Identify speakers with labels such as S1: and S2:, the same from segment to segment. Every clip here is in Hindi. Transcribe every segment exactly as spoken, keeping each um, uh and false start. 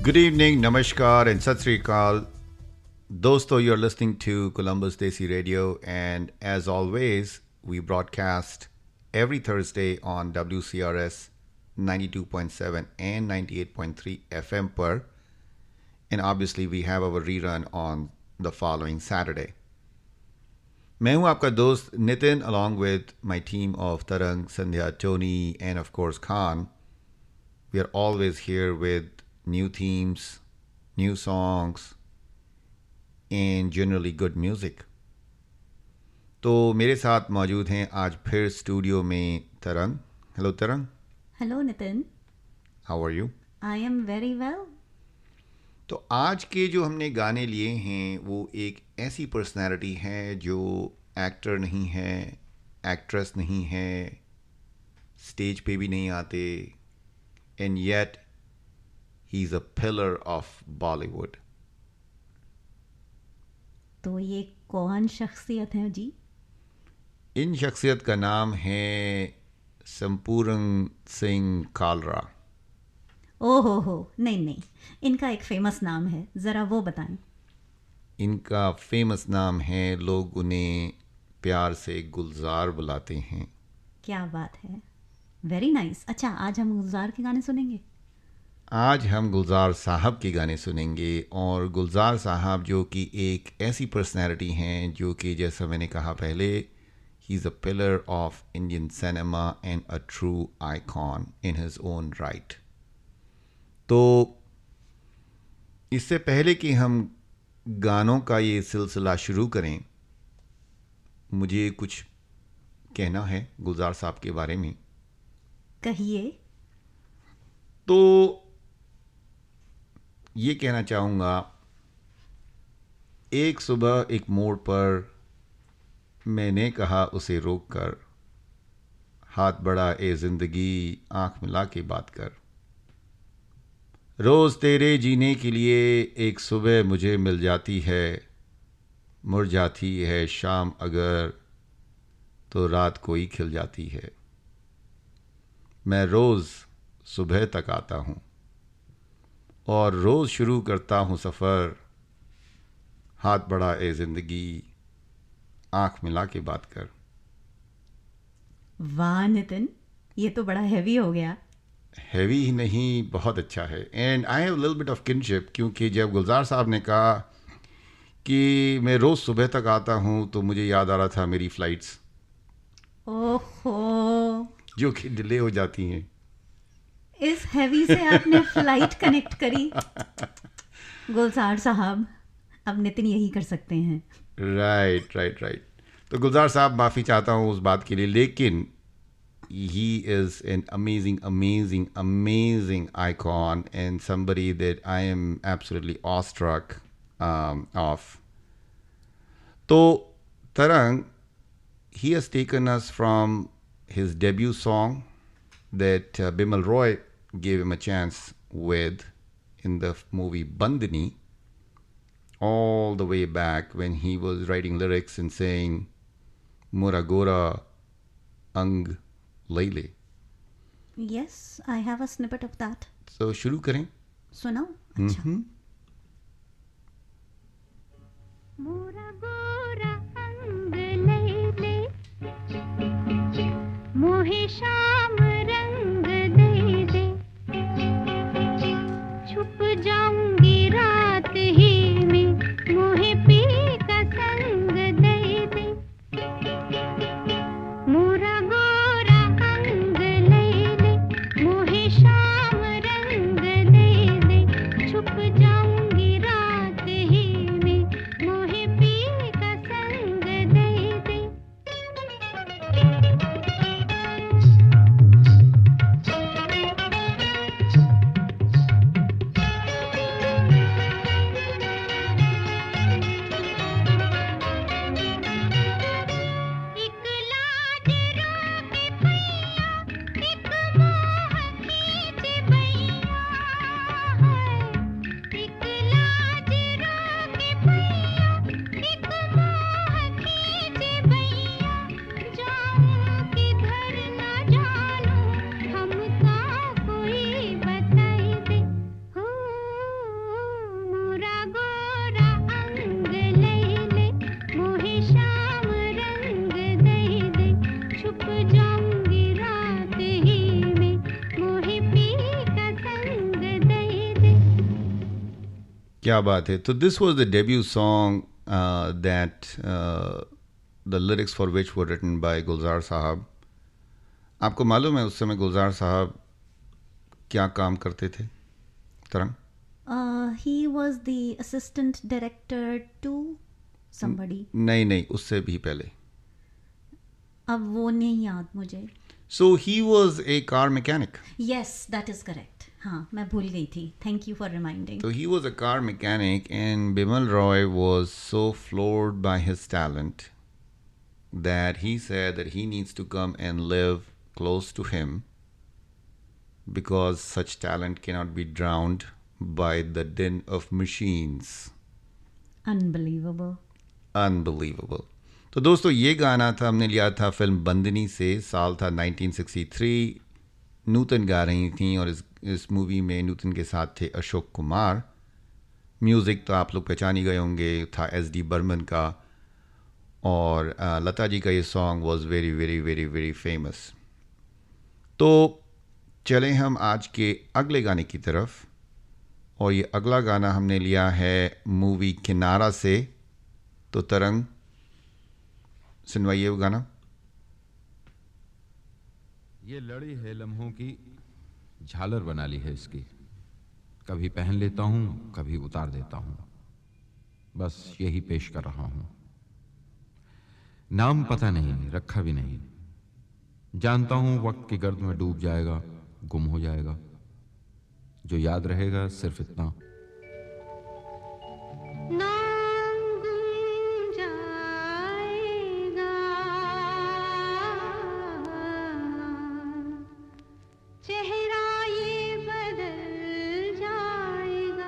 S1: Good evening, namaskar, and sat sri akal. Dosto, you're listening to Columbus Desi Radio, and as always, we broadcast every Thursday on W C R S ninety-two point seven and ninety-eight point three F M per, and obviously we have our rerun on the following Saturday. मैं हूं आपका दोस्त Nitin along with my team of Tarang, Sandhya, Tony, and of course Khan. We are always here with new themes, new songs, and generally good music. तो मेरे साथ मौजूद हैं आज फिर स्टूडियो में Tarang. Hello Tarang.
S2: Hello Nitin.
S1: How are you?
S2: I am very well.
S1: तो आज के जो हमने गाने लिए हैं वो एक ऐसी पर्सनालिटी है जो एक्टर नहीं है, एक्ट्रेस नहीं है, स्टेज पे भी नहीं आते, and yet he is a pillar of Bollywood.
S2: तो ये कौन शख्सियत है जी?
S1: इन शख्सियत का नाम है संपूर्ण सिंह कालरा.
S2: ओहो हो, नहीं नहीं, इनका एक फेमस नाम है, ज़रा वो बताएं.
S1: इनका फेमस नाम है, लोग उन्हें प्यार से गुलजार बुलाते हैं.
S2: क्या बात है, वेरी नाइस. अच्छा, आज हम गुलजार के गाने सुनेंगे.
S1: आज हम गुलजार साहब के गाने सुनेंगे, और गुलजार साहब जो कि एक ऐसी पर्सनैलिटी हैं जो कि जैसा मैंने कहा पहले, he is a pillar of Indian cinema and a true icon in his own right. तो इससे पहले कि हम गानों का ये सिलसिला शुरू करें, मुझे कुछ कहना है गुलजार साहब के बारे में.
S2: कहिए.
S1: तो ये कहना चाहूँगा, एक सुबह एक मोड़ पर मैंने कहा उसे रोक कर, हाथ बढ़ा ए ज़िंदगी, आँख मिला के बात कर. रोज़ तेरे जीने के लिए एक सुबह मुझे मिल जाती है, मुड़ जाती है शाम अगर तो रात कोई खिल जाती है. मैं रोज़ सुबह तक आता हूँ और रोज़ शुरू करता हूँ सफ़र, हाथ बढ़ा ए ज़िंदगी, आँख मिला के बात कर.
S2: वाह नितिन, ये तो बड़ा हैवी हो गया.
S1: हैवी ही नहीं, बहुत अच्छा है. And I have little bit of kinship, क्योंकि जब गुलजार साहब ने कहा कि मैं रोज़ सुबह तक आता हूँ तो मुझे याद आ रहा था मेरी फ़्लाइट्स.
S2: ओहो,
S1: जो कि डिले हो जाती हैं.
S2: इस हैवी से आपने फ्लाइट कनेक्ट करी. गुलजार साहब, अब नितिन यही कर सकते हैं.
S1: Right right right. तो गुलजार साहब, माफ़ी चाहता हूँ उस बात के लिए, लेकिन he is an amazing, amazing, amazing icon and somebody that I am absolutely awestruck um, of. So, Tarang, he has taken us from his debut song that uh, Bimal Roy gave him a chance with in the movie Bandhani, all the way back when he was writing lyrics and saying, Mura Gora Ang Laile.
S2: Yes, I have a snippet of that.
S1: So शुरू करें.
S2: सुनाओ. अच्छा.
S1: Mm-hmm.
S3: मोरा गोरा अंग लैले, मोहे शाम रंग दे दे, छुप जाऊंगी रात ही में, मोहे पी का संग दे दे. मोरा गोरा अंग लैले, मोहे शाम रंग दे दे, छुप जाऊंगी रात ही में, मोहे पी
S1: क्या बात है. तो this was the debut song uh, that uh, the lyrics for which were written by Gulzar साहब. आपको मालूम है उस समय गुलजार साहब क्या काम करते थे तरंग?
S2: Uh, he was the assistant director to somebody.
S1: नहीं नहीं उससे भी पहले.
S2: अब वो नहीं याद मुझे.
S1: So he was a car mechanic.
S2: Yes, that is correct. हाँ, मैं भूल गई थी. Thank you for reminding.
S1: So he was a car mechanic and Bimal Roy was so floored by his talent that he said that he needs to come and live close to him because such talent cannot be drowned by the din of machines.
S2: Unbelievable.
S1: Unbelievable. तो दोस्तों ये गाना था, हमने लिया था फिल्म बंदनी से. साल था नाइनटीन सिक्सटी थ्री. नूतन गा रही थी और इस इस मूवी में नूतन के साथ थे अशोक कुमार. म्यूज़िक तो आप लोग पहचान ही गए होंगे, था एस डी बर्मन का. और आ, लता जी का ये song was very very very very famous. तो चलें हम आज के अगले गाने की तरफ. और ये अगला गाना हमने लिया है मूवी किनारा से. तो तरंग सुनवाइए वो गाना.
S4: ये लड़ी है लम्हों की, झालर बना ली है इसकी. कभी पहन लेता हूं, कभी उतार देता हूं, बस यही पेश कर रहा हूं. नाम पता नहीं, रखा भी नहीं. जानता हूं वक्त की गर्द में डूब जाएगा, गुम हो जाएगा. जो याद रहेगा सिर्फ इतना,
S3: नाम गुम जाएगा, चेहरा ये बदल जाएगा.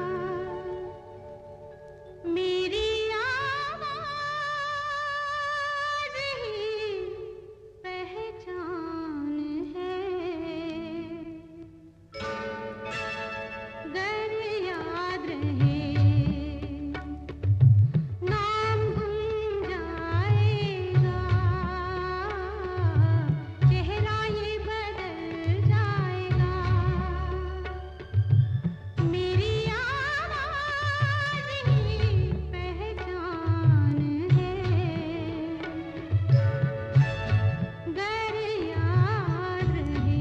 S3: मेरी आवाज़ ही पहचान है. गर याद रहे, नाम गुम जाएगा, चेहरा ये बदल जाएगा. मेरी आवाज़ ही पहचान है. गर याद रहे.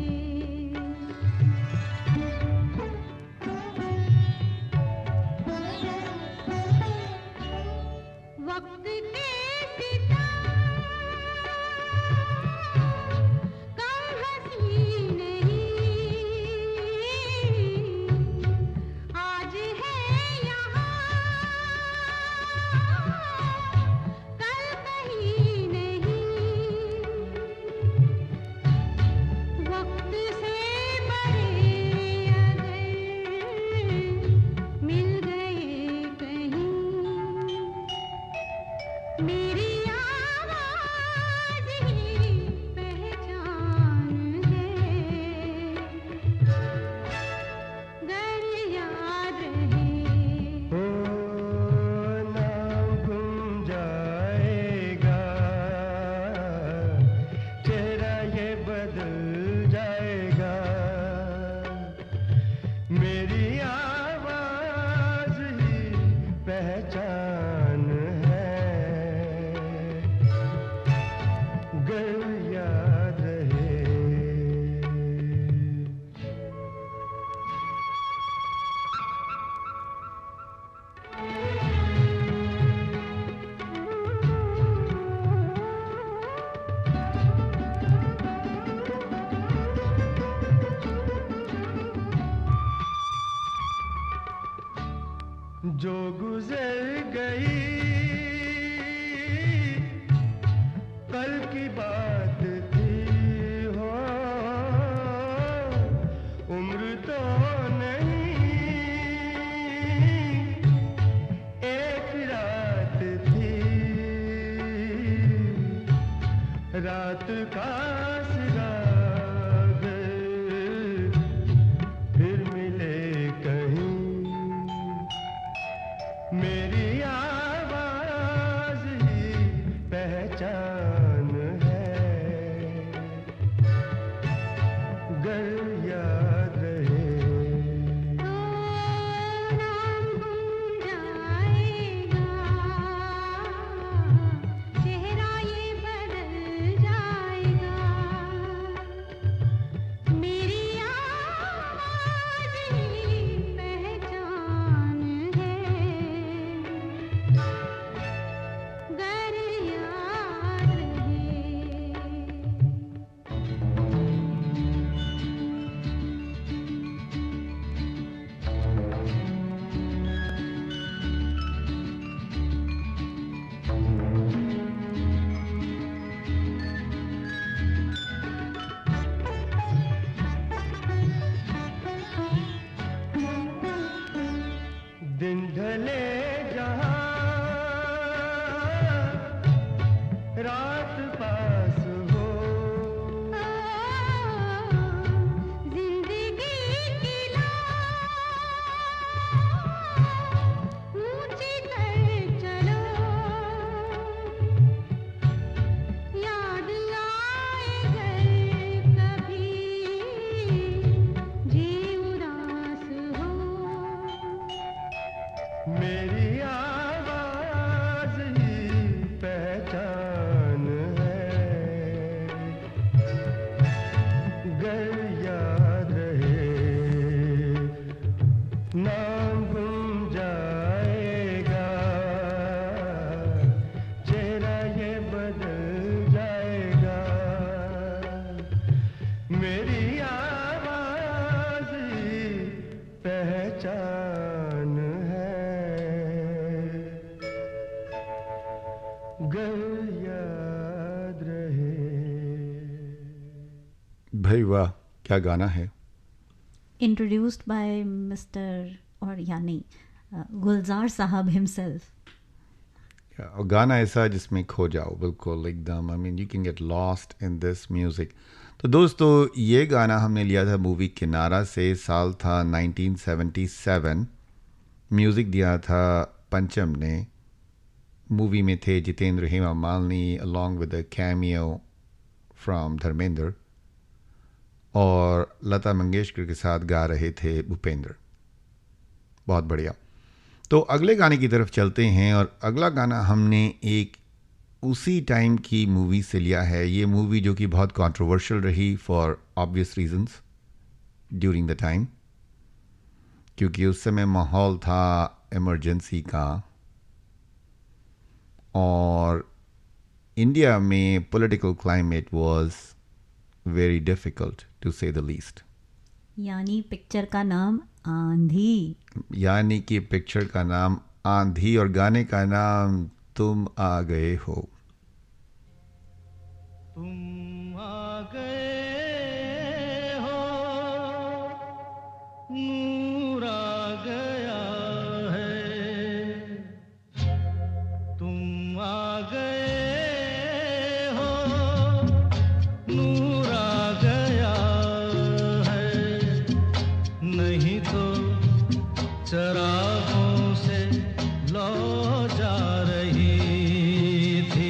S3: वक्त के सिता कम हंसी नहीं, आज है यहाँ कल कहीं नहीं. वक्त से बड़े अगर मिल गए कहीं, मेरी आवाज़ ही पहचान है. गर याद रहे.
S5: नाम गुम जाएगा, चेहरा ये बदल जाएगा. मेरी आवाज़ ही पहचान है. गर याद रहे. जो गुजर गई कल की बात थी हो, उम्र तो नहीं एक रात थी. रात का सिरा गए, फिर मिले कहीं. मेरी आवाज़ ही पहचान है. गर याद रहे.
S3: नाम गुम
S5: गर याद रहे।
S1: भाई वाह, क्या गाना है।
S2: इंट्रोड्यूस्ड बाय मिस्टर और यानी गुलजार साहब हिमसेल्फ।
S1: और गाना ऐसा जिसमें खो जाओ बिल्कुल एकदम। I mean you can get lost in this music. तो दोस्तों ये गाना हमने लिया था मूवी किनारा से। साल था नाइनटीन सेवेंटी सेवन। म्यूज़िक दिया था पंचम ने। मूवी में थे Jeetendra, Hema Malini along with a cameo from Dharmendra, और लता मंगेशकर के साथ गा रहे थे भूपेंद्र। बहुत बढ़िया। तो अगले गाने की तरफ चलते हैं, और अगला गाना हमने एक उसी टाइम की मूवी से लिया है। ये मूवी जो कि बहुत कंट्रोवर्शियल रही for obvious reasons during the time, क्योंकि उस समय माहौल था इमरजेंसी का, और इंडिया में political climate was very difficult to say the least.
S2: यानी पिक्चर का नाम आंधी।
S1: यानी कि पिक्चर का नाम आंधी और गाने का नाम तुम आ गए हो।
S5: तुम आ गए हो, नूर आ गया है। तुम आ गए हो, नूर आ गया है। नहीं तो चरागों से लौ जा रही थी।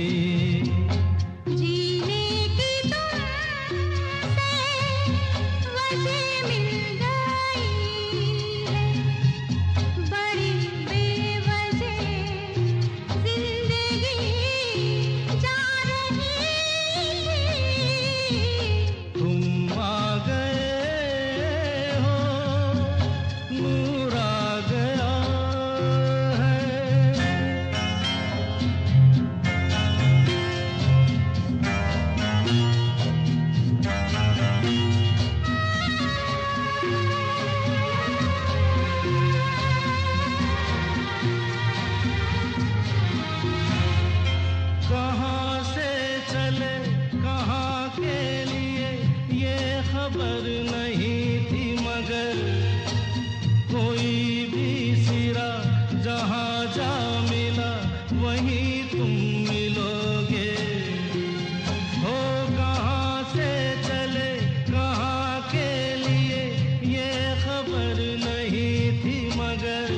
S3: जीने की तुमसे वजह मिल गई है, बड़ी बेवजह जिंदगी जा रही थी।
S5: तुम आ गए हो, नूर आ गया है। कहाँ से चले कहाँ के लिए ये खबर नहीं थी, मगर कोई भी सिरा जहाँ जा मिला वहीं तुम मिलोगे। हो कहाँ से चले कहाँ के लिए ये खबर नहीं थी, मगर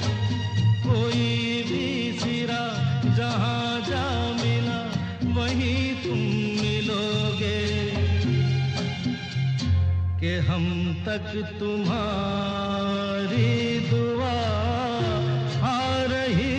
S5: कोई भी सिरा जहाँ जा मिला वहीं तुम मिलोगे। कि हम तक तुम्हारी दुआ आ रही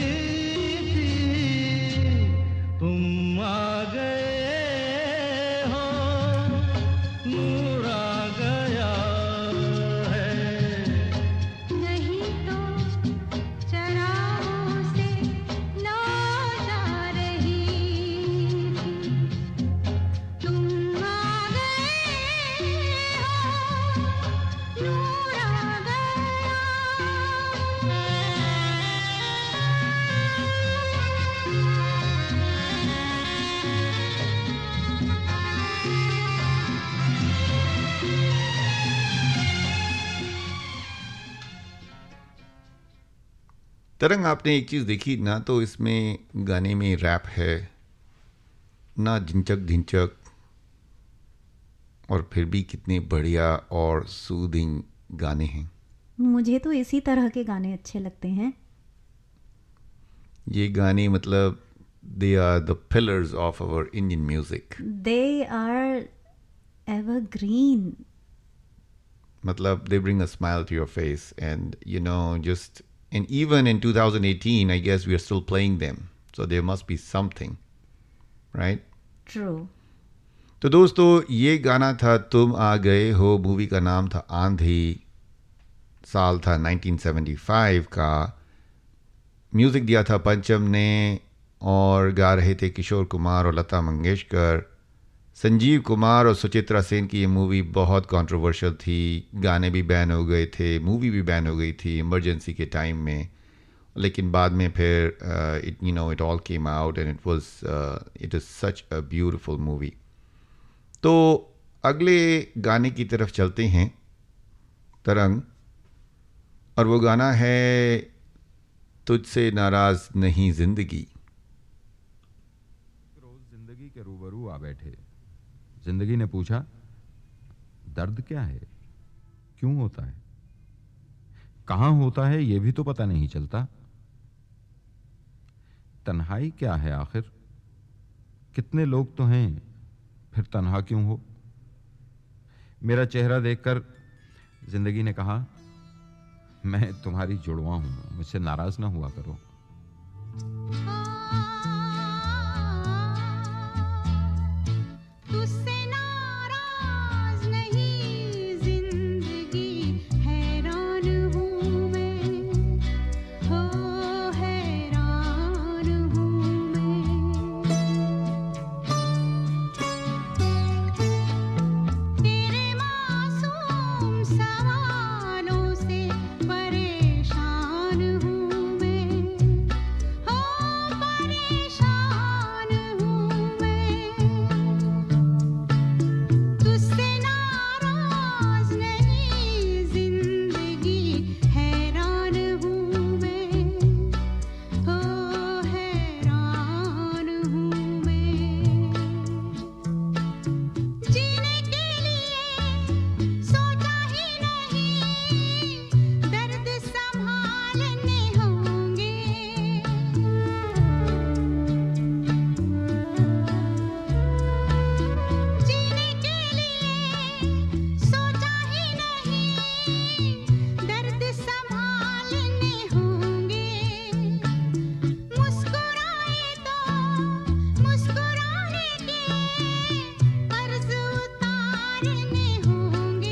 S5: थी। तुम आ गए हो, नूर आ गया है।
S3: नहीं तो चरागों से लौ जा रही थी। तुम आ गए हो, नूर आ
S1: तरंग, आपने एक चीज़ देखी ना, तो इसमें गाने में रैप है ना, झिंचक झिंचक, और फिर भी कितने बढ़िया और सूदिंग गाने हैं।
S2: मुझे तो इसी तरह के गाने अच्छे लगते हैं।
S1: ये गाने मतलब they are the pillars of our Indian music.
S2: They are evergreen.
S1: मतलब they bring a smile to your face, and you know, just, and even in two thousand eighteen I guess we are still playing them, so there must be something, right?
S2: True.
S1: तो दोस्तों ये गाना था तुम आ गए हो। मूवी का नाम था आंधी। साल था नाइनटीन सेवेंटी फाइव का। म्यूज़िक दिया था पंचम ने, और गा रहे थे किशोर कुमार और लता मंगेशकर। संजीव कुमार और सुचित्रा सेन की ये मूवी बहुत कंट्रोवर्शियल थी। गाने भी बैन हो गए थे, मूवी भी बैन हो गई थी इमरजेंसी के टाइम में। लेकिन बाद में फिर it you know it all came out and it was it is such a beautiful movie. तो अगले गाने की तरफ चलते हैं तरंग, और वो गाना है तुझसे नाराज नहीं जिंदगी.
S4: रोज जिंदगी के रूबरू आ बैठे. जिंदगी ने पूछा, दर्द क्या है, क्यों होता है, कहां होता है, यह भी तो पता नहीं चलता. तन्हाई क्या है आखिर, कितने लोग तो हैं, फिर तन्हा क्यों हो. मेरा चेहरा देखकर जिंदगी ने कहा, मैं तुम्हारी जुड़वा हूं, मुझसे नाराज ना हुआ करो.
S3: तुझसे नाराज नहीं जिंदगी, हैरान हूँ मैं, हो हैरान हूँ मैं. तेरे मासूम सवालों से परेशान हूँ मैं, हो परेशान हूँ मैं. तुझसे नाराज नहीं जिंदगी, हैरान हूँ मैं, हो हैरान हूँ मैं. जीने के लिए सोचा ही नहीं, दर्द संभालने होंगे. जीने के लिए सोचा ही नहीं, दर्द संभालने होंगे. मुस्कुराए तो मुस्कुराने के कर्ज उतारने होंगे.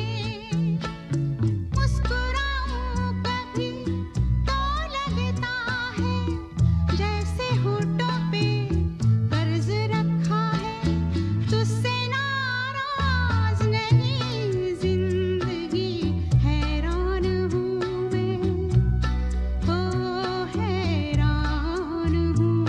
S3: मुस्कुराऊं कभी तो लगता है जैसे होठों पे कर्ज रखा है. तुझसे नाराज नहीं जिंदगी, हैरान हूँ मैं, हो हैरान हूँ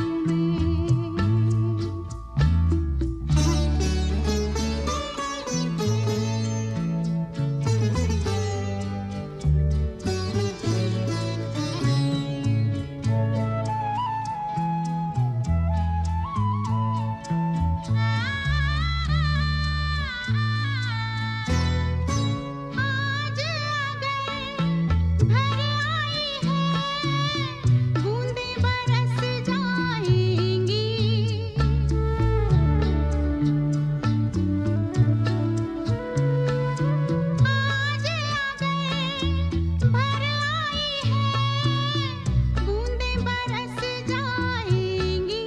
S3: आज अगर भर आई है, बूंदें बरस जाएंगी. आज अगर भर आई है, बूंदें बरस जाएंगी.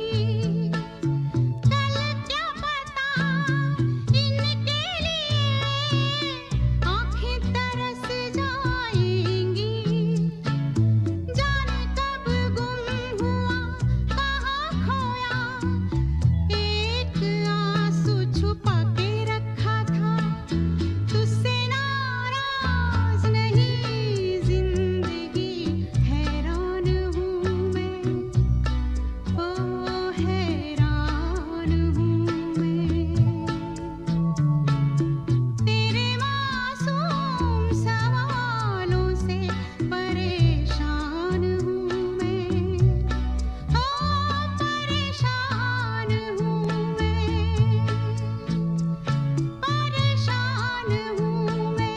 S3: कल क्या पता इनके लिए आँखें तरस जाएंगी. जाने कब गुम हुआ, कहाँ खोया, एक आंसू छुपा के रखा था. तुझसे नाराज नहीं जिंदगी, हैरान हूँ मैं, हो हैरान हूँ मैं. तेरे मासूम सवालों से परेशान हूँ मैं, हो परेशान हूँ मैं, परेशान हूँ मैं.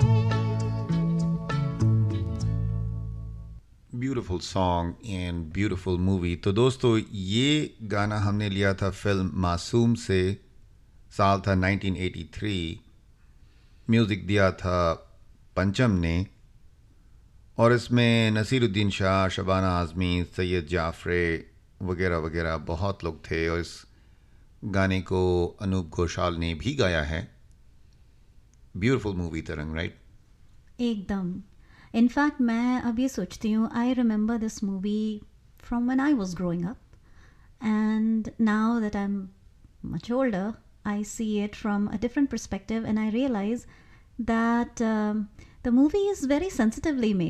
S1: Beautiful song and beautiful movie. तो दोस्तों, ये गाना हमने लिया था फिल्म मासूम से. साल था नाइनटीन एटी थ्री. म्यूज़िक दिया था पंचम ने, और इसमें नसीरुद्दीन शाह, शबाना आज़मी, सैयद जाफ़रे वगैरह वगैरह बहुत लोग थे, और इस गाने को अनूप घोषाल ने भी गाया है. Beautiful movie Tarang, right?
S2: एकदम. इनफैक्ट मैं अब ये सोचती हूँ, I remember this movie from when I was growing up, and now that I am much older, I see it from a different perspective, and I realize that um, the movie is very sensitively made.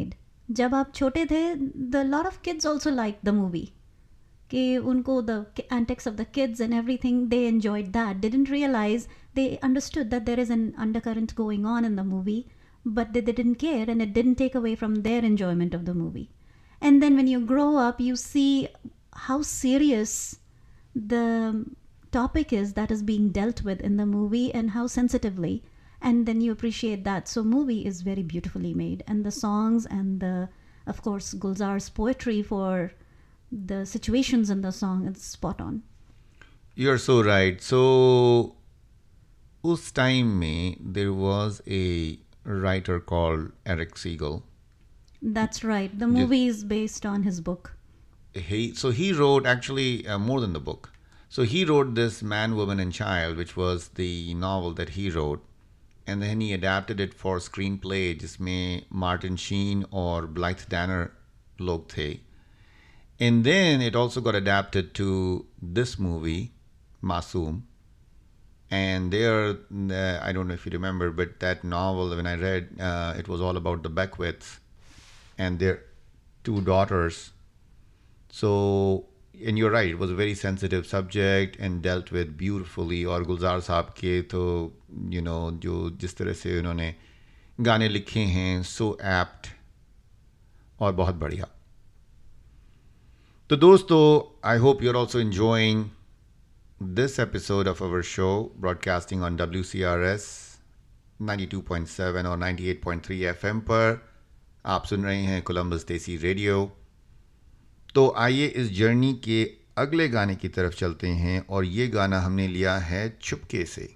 S2: जब आप छोटे थे, the lot of kids also liked the movie. कि उनको the antics of the kids and everything, they enjoyed that. Didn't realize, they understood that there is an undercurrent going on in the movie, but they, they didn't care, and it didn't take away from their enjoyment of the movie. And then when you grow up, you see how serious the topic is that is being dealt with in the movie and how sensitively, and then you appreciate that. So movie is very beautifully made, and the songs and the, of course, Gulzar's poetry for the situations in the song, it's spot on.
S1: You're so right. So उस time में there was a writer called Eric Siegel.
S2: That's right. The movie is based on his book.
S1: He so he wrote actually uh, more than the book. So he wrote this Man, Woman and Child, which was the novel that he wrote, and then he adapted it for screenplay, जिसमें Martin Sheen or Blythe Danner लोग थे. And then it also got adapted to this movie, Masoom. And there, uh, I don't know if you remember, but that novel, when I read, uh, it was all about the Beckwiths and their two daughters. So, and you're right, it was a very sensitive subject and dealt with beautifully. और गुलजार साहब के तो, you know, जो जिस तरह से उन्होंने गाने लिखे हैं, so apt और बहुत बढ़िया. तो दोस्तों, I hope you're also enjoying this episode of our show, broadcasting on W C R S ninety-two point seven और ninety-eight point three F M पर. आप सुन रहे हैं कोलंबस देसी रेडियो. तो आइए इस जर्नी के अगले गाने की तरफ चलते हैं, और ये गाना हमने लिया है चुपके से.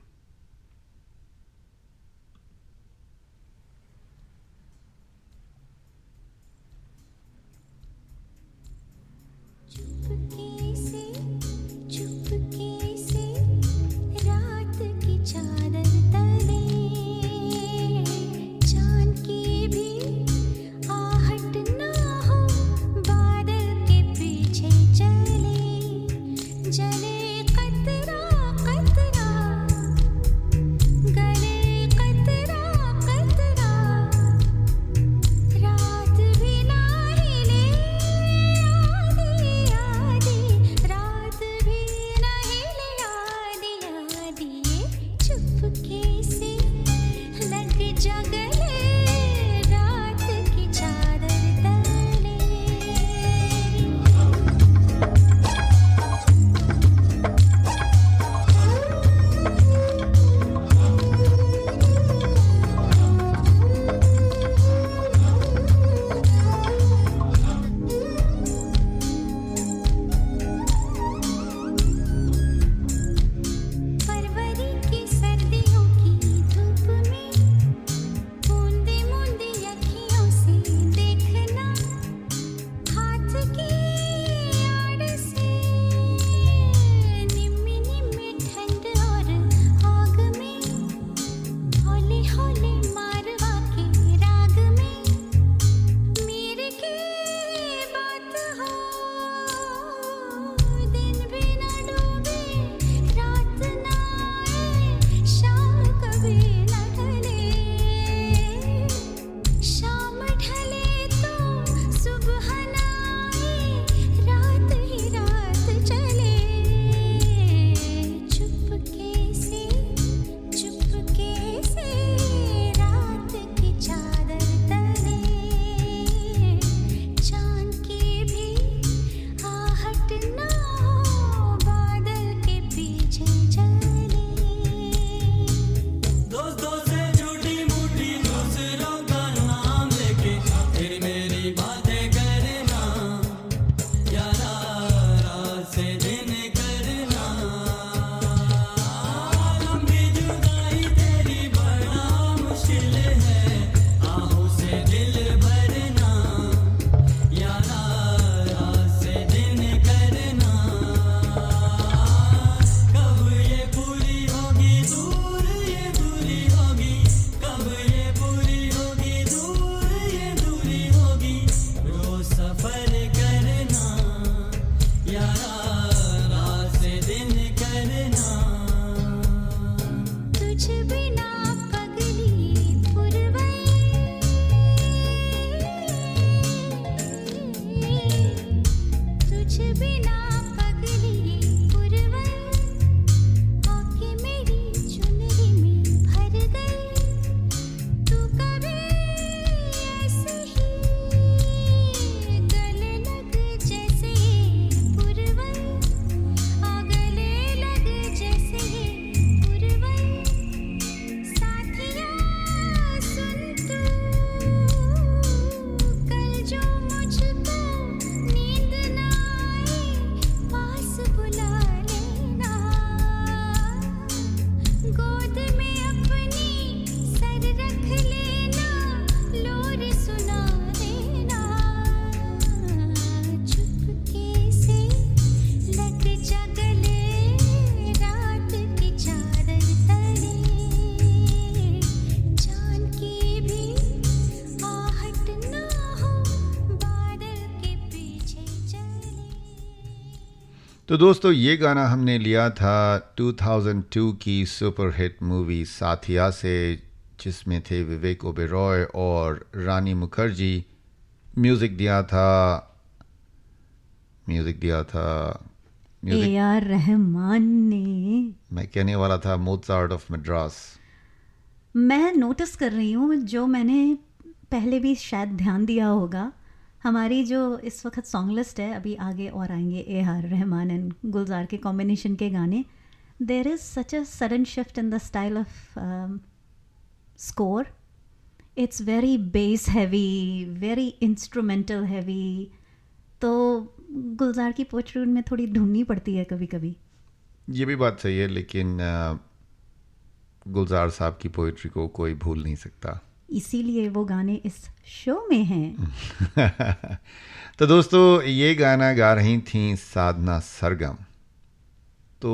S1: तो दोस्तों ये गाना हमने लिया था दो हज़ार दो की सुपर हिट मूवी साथिया से, जिसमें थे विवेक ओबेरॉय और रानी मुखर्जी। म्यूज़िक दिया था म्यूज़िक दिया था
S2: ए आर रहमान ने।
S1: मैं कहने वाला था मोज़ार्ट ऑफ मद्रास।
S2: मैं नोटिस कर रही हूँ, जो मैंने पहले भी शायद ध्यान दिया होगा, हमारी जो इस वक्त सॉन्ग लिस्ट है, अभी आगे और आएंगे A R Rahman and Gulzar के कॉम्बिनेशन के गाने, there is such a sudden shift in the style of score. It's very bass heavy, very instrumental heavy. तो गुलजार की पोएट्री में थोड़ी ढूंढनी पड़ती है कभी कभी.
S1: ये भी बात सही है, लेकिन uh, गुलजार साहब की पोएट्री को कोई भूल नहीं सकता,
S2: इसीलिए वो गाने इस शो में हैं.
S1: तो दोस्तों ये गाना गा रही थी साधना सरगम. तो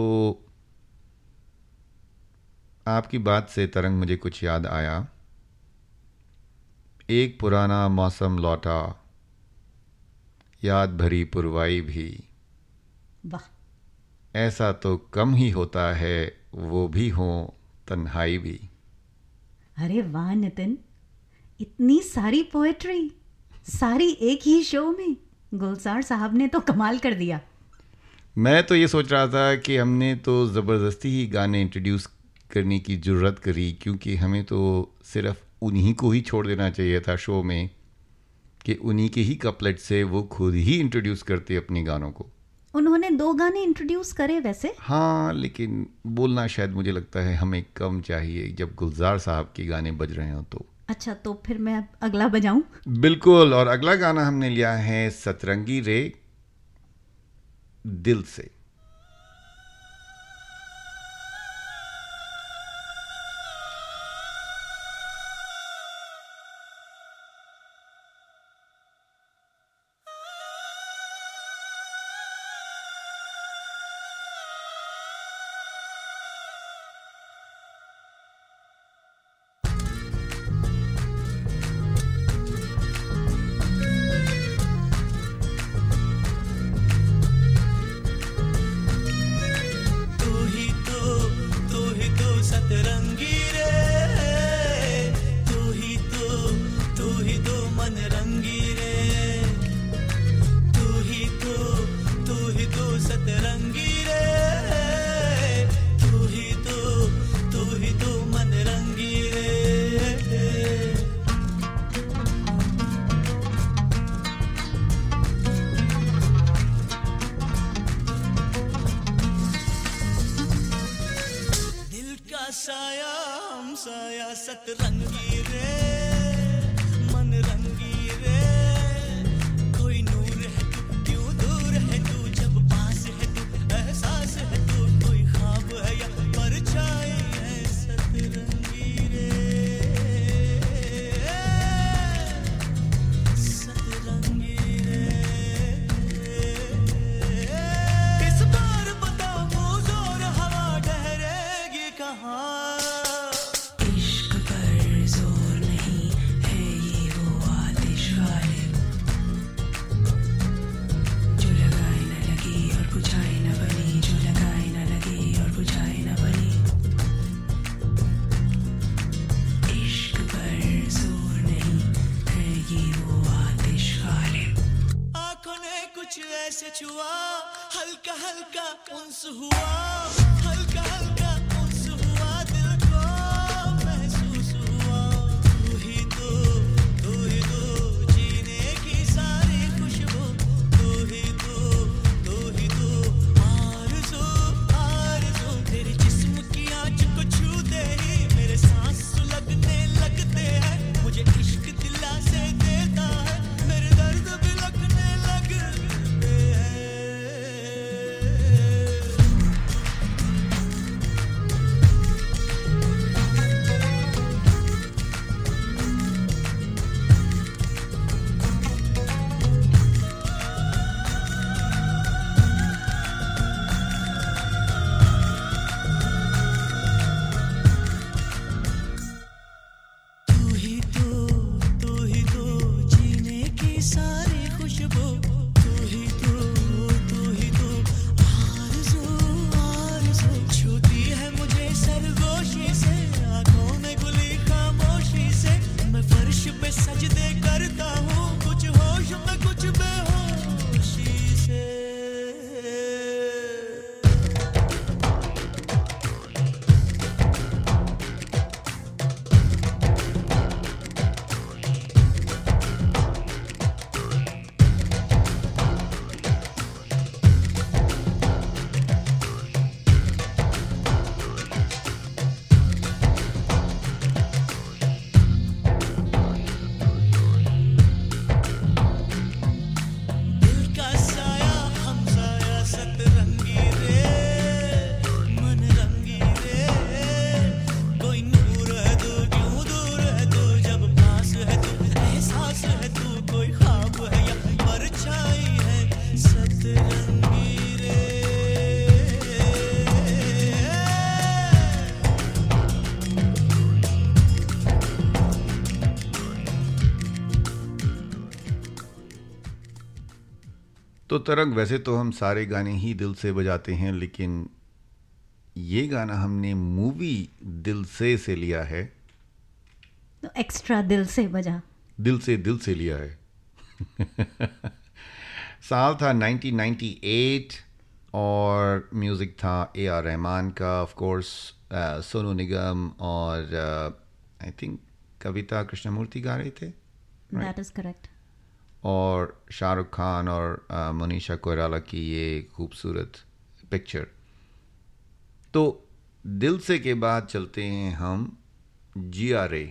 S1: आपकी बात से तरंग मुझे कुछ याद आया. एक पुराना मौसम लौटा, याद भरी पुरवाई भी.
S2: वाह.
S1: ऐसा तो कम ही होता है, वो भी हो तन्हाई भी.
S2: अरे वाह नितिन, इतनी सारी पोएट्री सारी एक ही शो में. गुलजार साहब ने तो कमाल कर दिया.
S1: मैं तो ये सोच रहा था कि हमने तो ज़बरदस्ती ही गाने इंट्रोड्यूस करने की ज़रूरत करी, क्योंकि हमें तो सिर्फ उन्हीं को ही छोड़ देना चाहिए था शो में, कि उन्हीं के ही कपलेट से वो खुद ही इंट्रोड्यूस करते अपने गानों को.
S2: उन्होंने दो गाने इंट्रोड्यूस करे वैसे.
S1: हाँ, लेकिन बोलना शायद मुझे लगता है हमें कम चाहिए जब गुलजार साहब के गाने बज रहे हो तो.
S2: अच्छा, तो फिर मैं अगला बजाऊं?
S1: बिल्कुल. और अगला गाना हमने लिया है सतरंगी रे दिल से. तो तरंग, वैसे तो हम सारे गाने ही दिल से बजाते हैं, लेकिन ये गाना हमने मूवी दिल से से लिया है,
S2: तो एक्स्ट्रा दिल से बजा,
S1: दिल से दिल से लिया है। साल था नाइनटीन नाइंटी एट और म्यूज़िक था ए आर रहमान का, ऑफ कोर्स सोनू निगम और आई थिंक कविता कृष्णमूर्ति गा रहे थे,
S2: दैट इज करेक्ट,
S1: और शाहरुख खान और uh, मनीषा कोइराला की ये खूबसूरत पिक्चर। तो दिल से के बाद चलते हैं हम जिया रे।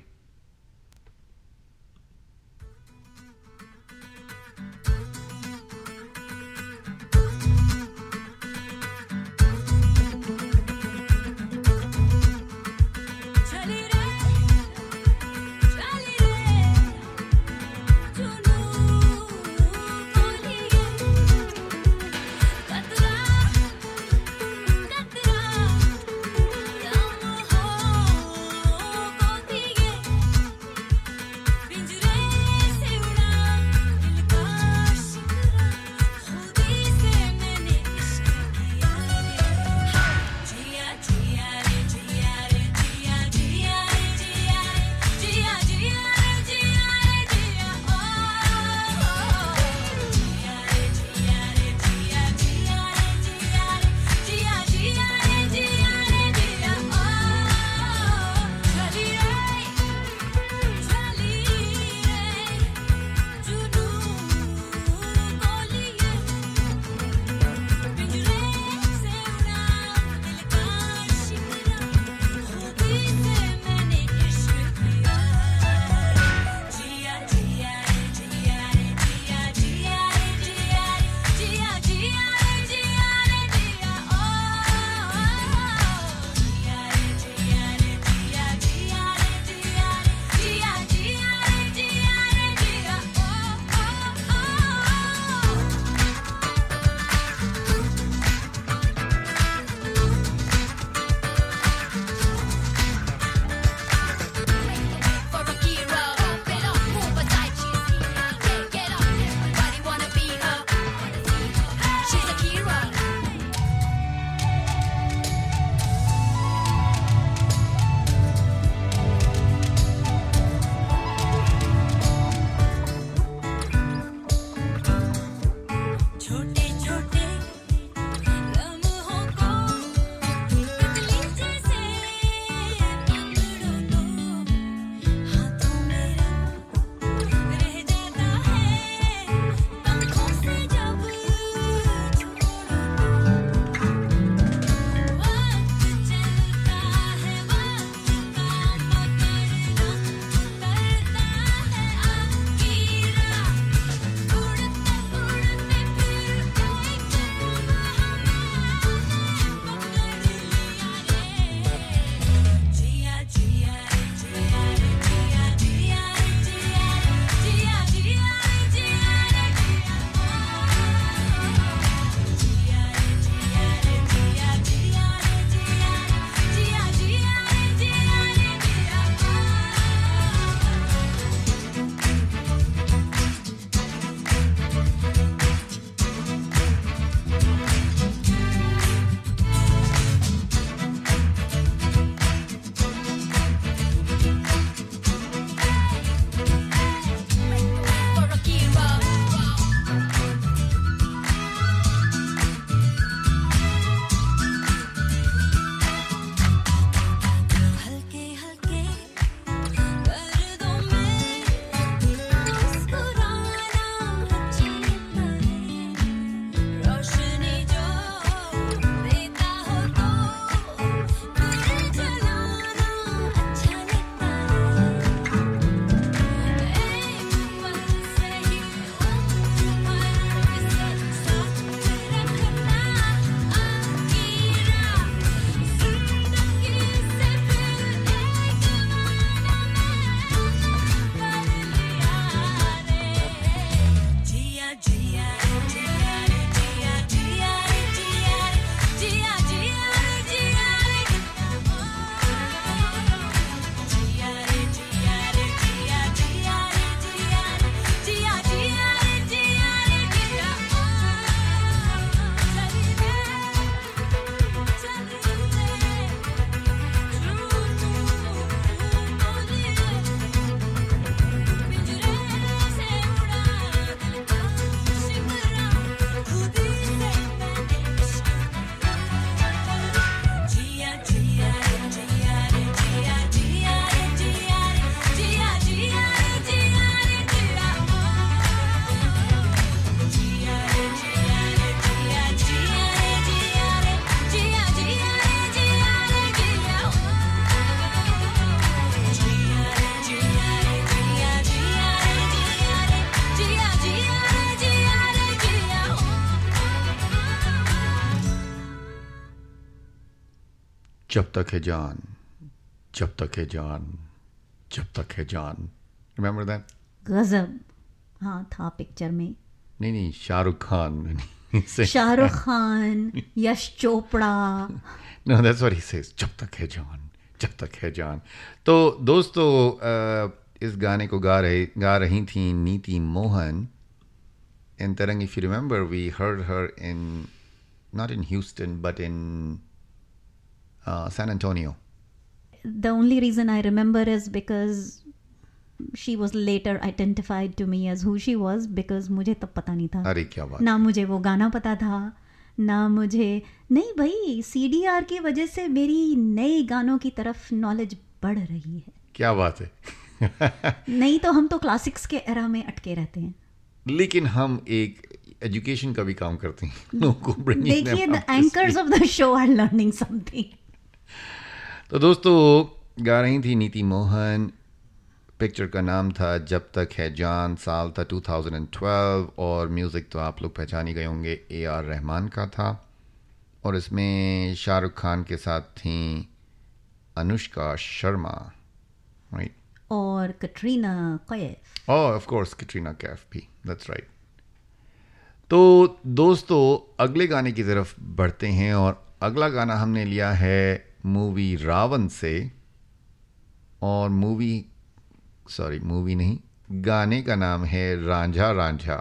S1: जब तक है जान, जब तक है जान, जब तक है जान. Remember that?
S2: गजब. हाँ था पिक्चर में.
S1: नहीं नहीं, Shahrukh Khan.
S2: Shahrukh Khan, Yash Chopra.
S1: No, that's what he says. जब तक है जान, जब तक है जान. तो दोस्तों uh, इस गाने को गा रहे गा रही थी नीति Mohan. And Tarang, if you remember, we heard her in, not in Houston, but in uh, San Antonio.
S2: The only reason I remember is because she was later identified to me as who she was, because मुझे तब पता नहीं था.
S1: अरे क्या बात.
S2: ना मुझे वो गाना पता था, ना मुझे, नहीं भाई, सी डी आर की वजह से मेरी नए गानों की तरफ नॉलेज बढ़ रही है.
S1: क्या बात है.
S2: नहीं तो हम तो क्लासिक्स के एरा में अटके रहते हैं.
S1: लेकिन हम एक एजुकेशन का भी काम करते हैं लोगों को.
S2: देखिए, the anchors of the show are learning something.
S1: तो दोस्तों गा रही थी नीति मोहन. पिक्चर का नाम था जब तक है जान. साल था दो हज़ार बारह और म्यूज़िक तो आप लोग पहचान ही गए होंगे, ए आर रहमान का था. और इसमें शाहरुख खान के साथ थी अनुष्का शर्मा, राइट,
S2: और Katrina Kaif.
S1: Oh, of course, Katrina Kaif भी. That's right. तो दोस्तों अगले गाने की तरफ बढ़ते हैं और अगला गाना हमने लिया है मूवी रावण से. और मूवी सॉरी मूवी नहीं, गाने का नाम है रांझा रांझा.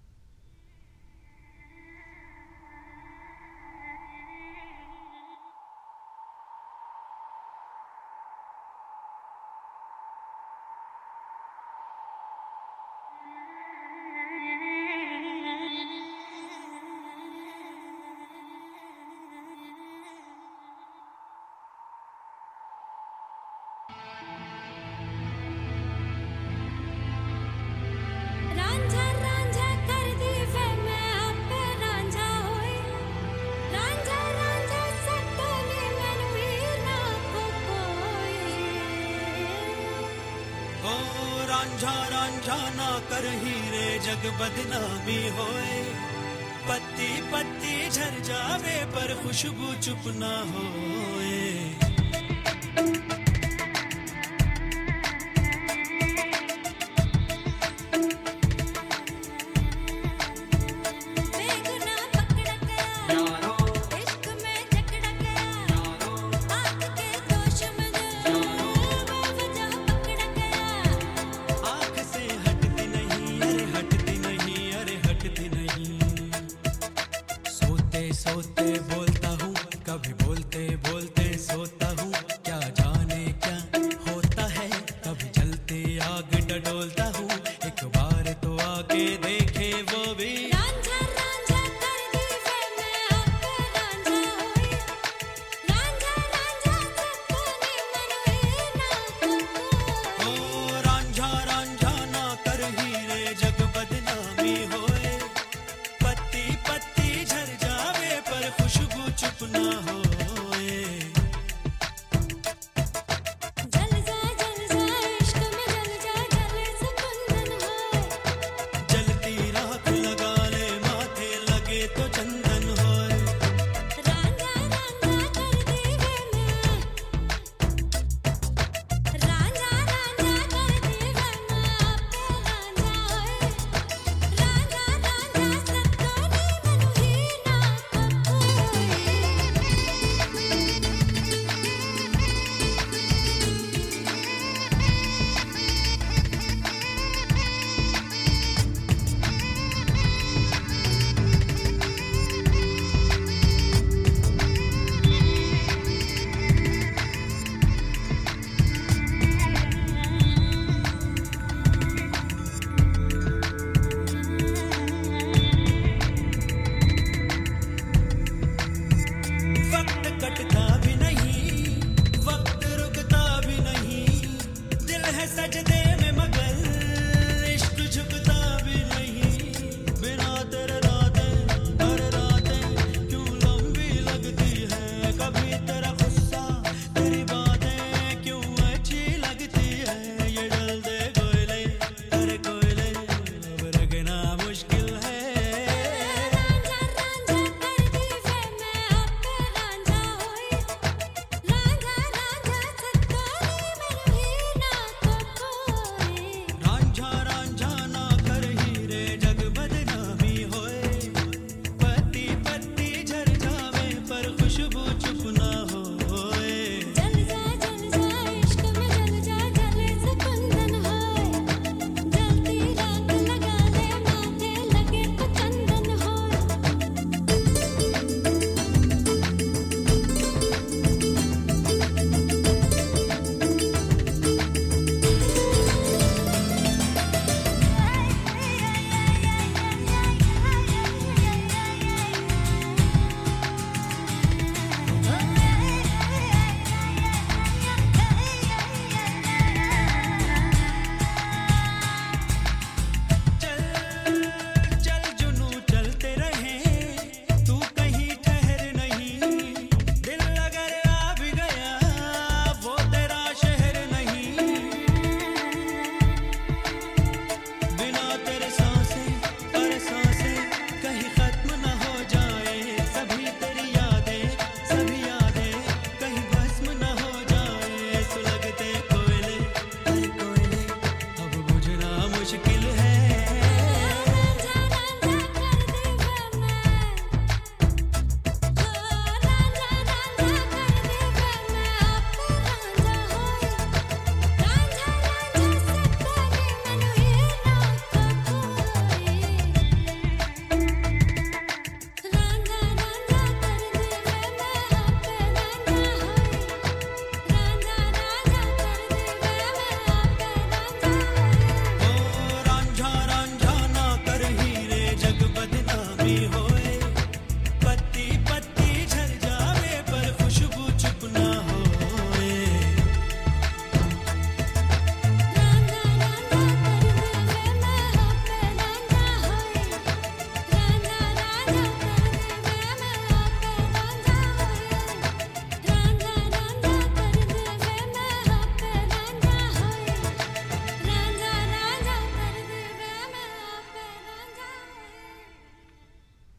S3: रांझा रांझा कर दी वे मैं आप रांझा होई. रांझा रांझा सटोनी मैनू हीर ना कोई.
S5: ओ रांझा रांझा ना कर हीरे जग बदनामी होए. पत्ती पत्ती झर जावे पर खुशबू चुप ना होए.
S3: बेगुनाह पकड़ गया इश्क में जकड़ गया. आँख के दोष में बेवजह पकड़ गया.
S5: आँख से हटती नहीं, अरे हटती नहीं, अरे हटती नहीं. सोते सोते बोलता हूँ, कभी बोलते बोलते सोता हूँ. क्या जाने क्या होता है, कभी जलते आग डडोलता हूँ. एक बार तो आके देखे वो भी.
S3: रांझा रांझा कर दी वे मैं आप रांझा होई. रांझा रांझा सटोनी मैनू हीर ना कोई.
S5: ओ रांझा रांझा ना कर हीरे जग बदनामी होए. पत्ती पत्ती झर जावे पर खुशबू चुप ना होए.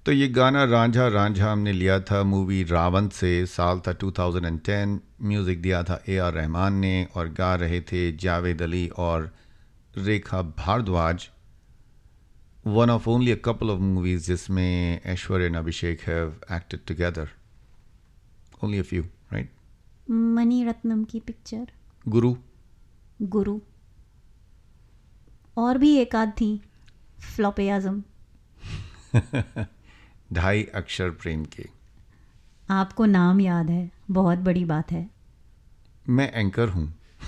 S1: तो ये गाना रांझा रांझा हमने लिया था मूवी रावण से, साल था टू थाउज़ेंड टेन, म्यूज़िक दिया था ए आर रहमान ने और गा रहे थे जावेद अली और Rekha Bhardwaj. One of only a couple of movies जिसमें Aishwarya and Abhishek have acted together. Only a few, right?
S2: Mani Ratnam की पिक्चर
S1: गुरु.
S2: गुरु. और भी एक आध थी, फ्लॉपे आजम.
S1: ढाई अक्षर प्रेम के.
S2: आपको नाम याद है, बहुत बड़ी बात है.
S1: मैं एंकर हूँ.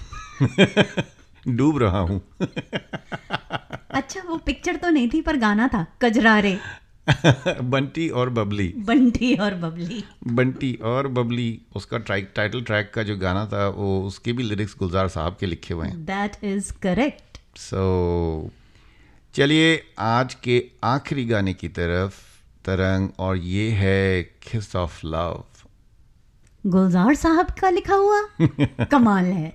S1: डूब रहा हूँ.
S2: अच्छा, वो पिक्चर तो नहीं थी पर गाना था, कजरारे.
S1: बंटी और बबली.
S2: बंटी और बबली.
S1: बंटी और बबली उसका ट्राइक टाइटल ट्रैक का जो गाना था वो उसके भी लिरिक्स गुलजार साहब के लिखे हुए हैं.
S2: That is correct.
S1: सो चलिए आज के आखिरी गाने की तरफ तरंग, और ये है किस ऑफ लव.
S2: गुलजार साहब का लिखा हुआ. कमाल है.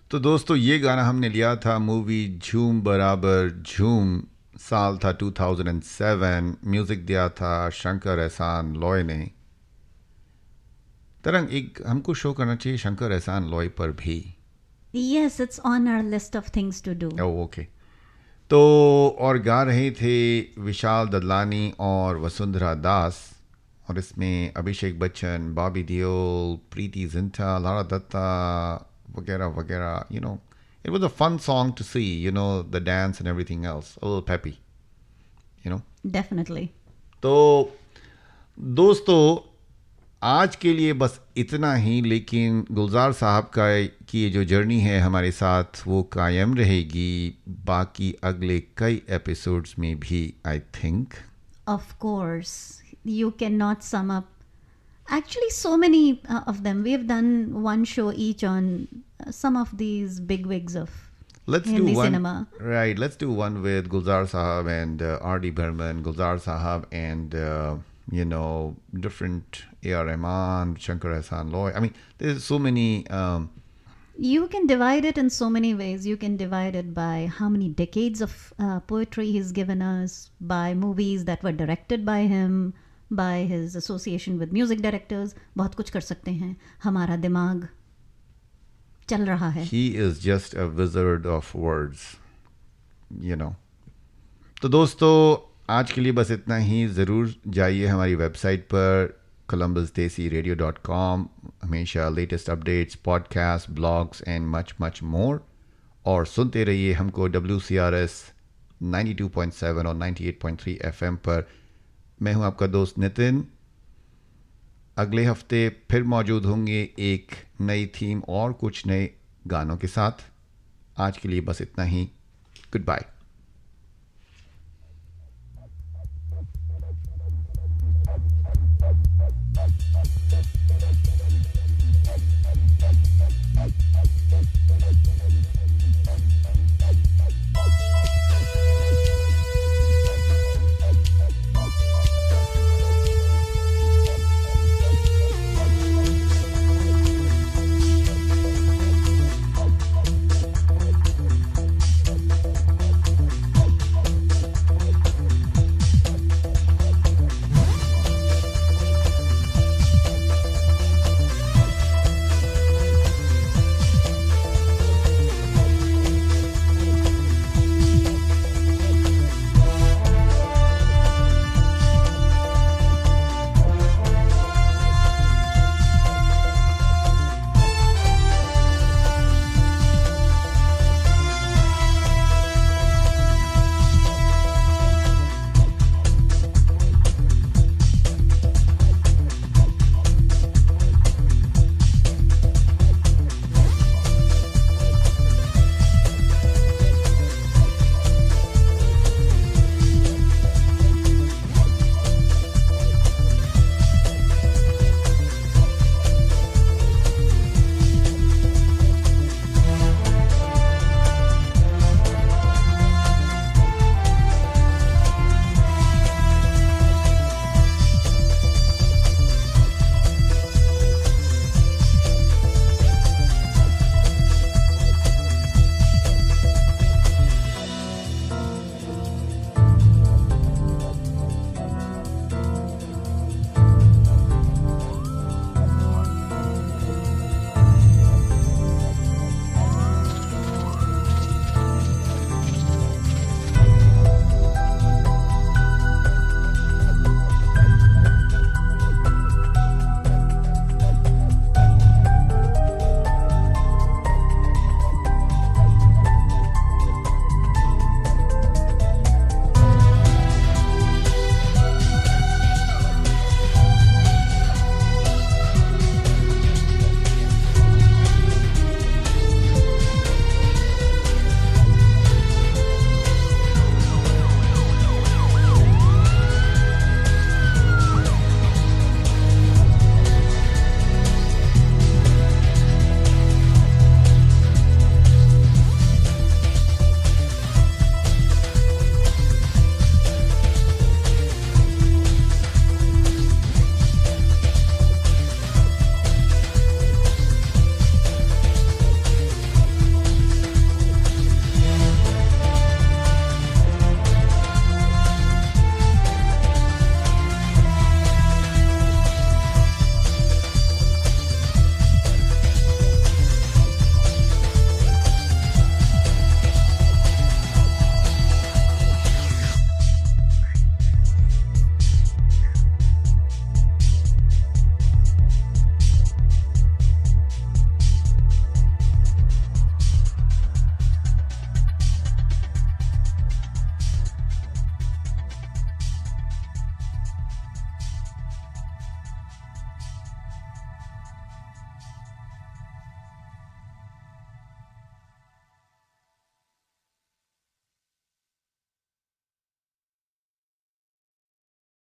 S1: तो दोस्तों ये गाना हमने लिया था मूवी झूम बराबर झूम, साल था टू थाउज़ेंड सेवन, म्यूज़िक दिया था शंकर एहसान लॉय ने। तरंग, एक हमको शो करना चाहिए शंकर एहसान लॉय पर भी।
S2: Yes, it's on our list of things to do.
S1: Oh okay. तो और गा रहे थे विशाल ददलानी और वसुंधरा दास, और इसमें अभिषेक बच्चन, बॉबी देओल, प्रीति जिंटा, लारा दत्ता वगैरह वगैरह। You know, it was a fun song to see, you know, the dance and everything else, a little peppy, you know.
S2: Definitely.
S1: तो दोस्तों आज के लिए बस इतना ही, लेकिन गुलजार साहब का की ये जो जर्नी है हमारे साथ वो कायम रहेगी बाकी अगले कई एपिसोड्स में भी, I think.
S2: Of course, you cannot sum up. Actually, so many uh, of them. We have done one show each on uh, some of these bigwigs of
S1: Let's
S2: Hindi
S1: do one,
S2: cinema.
S1: right? Let's do one with Gulzar Sahab and uh, R D Burman, Gulzar Sahab and uh, you know, different A R Rahman, Shankar Ehsaan Loy. I mean, there's so many. Um,
S2: You can divide it in so many ways. You can divide it by how many decades of uh, poetry he's given us, by movies that were directed by him, by his association with music directors. बहुत कुछ कर सकते हैं. हमारा दिमाग चल रहा है.
S1: he is just a wizard of words, you know. तो दोस्तों आज के लिए बस इतना ही। ज़रूर जाइए हमारी वेबसाइट पर columbus desi radio dot com, हमेशा latest updates, podcast, blogs and much much more, और सुनते रहिए हमको W C R S ninety two point seven और ninety eight point three F M पर। मैं हूं आपका दोस्त नितिन। अगले हफ्ते फिर मौजूद होंगे एक नई थीम और कुछ नए गानों के साथ। आज के लिए बस इतना ही। Good bye.